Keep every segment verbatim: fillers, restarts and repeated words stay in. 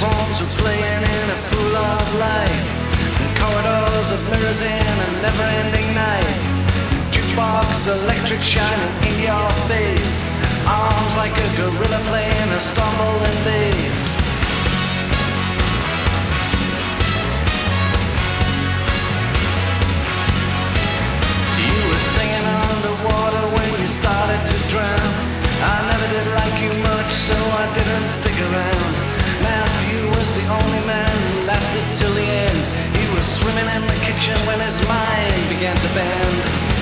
forms were playing in a pool of light, and corridors of mirrors in a never-ending night. Jukebox electric shining in your face, arms like a gorilla playing a stumbling bass. You were singing underwater when you started to drown. I never did like you much, so I didn't stick around. Matthew was the only man who lasted till the end. He was swimming in the kitchen when his mind began to bend.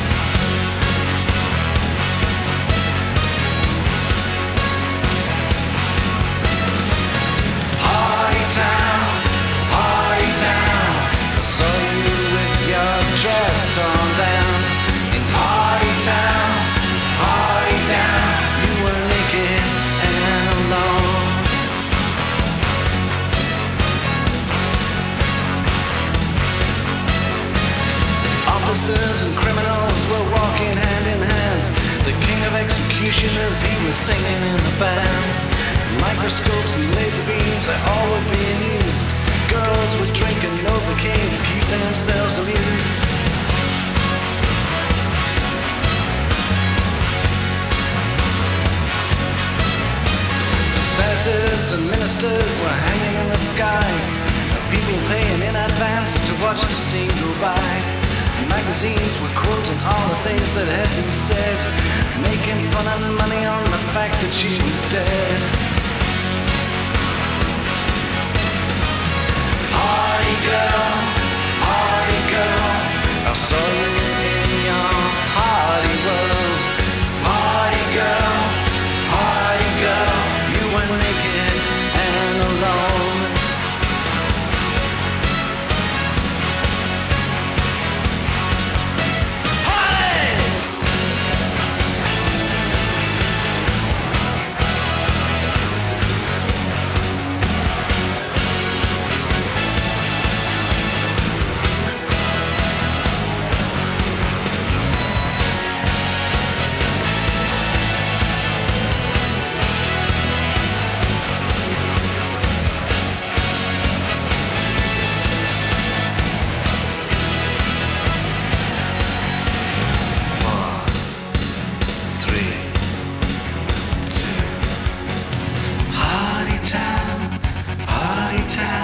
Party town, party town, I saw you with your dress torn down. In party town, party down, you were naked and alone. Officers and criminals were walking hand in hand. The king of executioners, he was singing in the band. Microscopes and laser beams, they all were being used. Girls were drinking Novocaine to keep themselves amused. Senators and ministers were hanging in the sky. People paying in advance to watch the scene go by. Magazines were quoting all the things that had been said, making fun and money on the fact that she was dead. Party girl, party girl, I saw you in your party world. Party girl, party girl, you were naked and alone.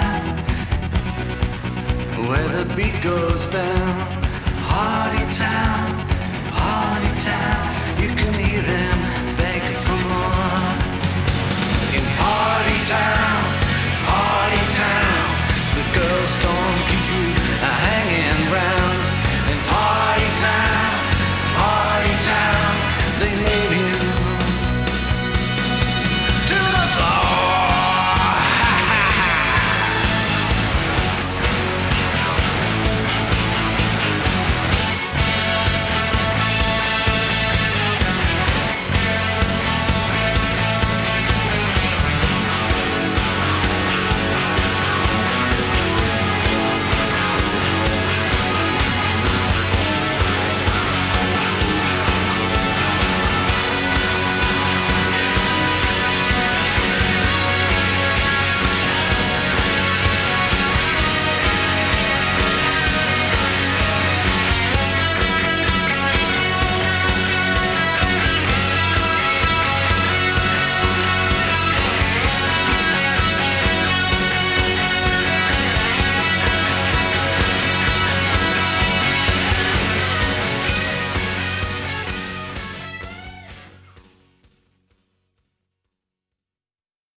Where the beat goes down, party town.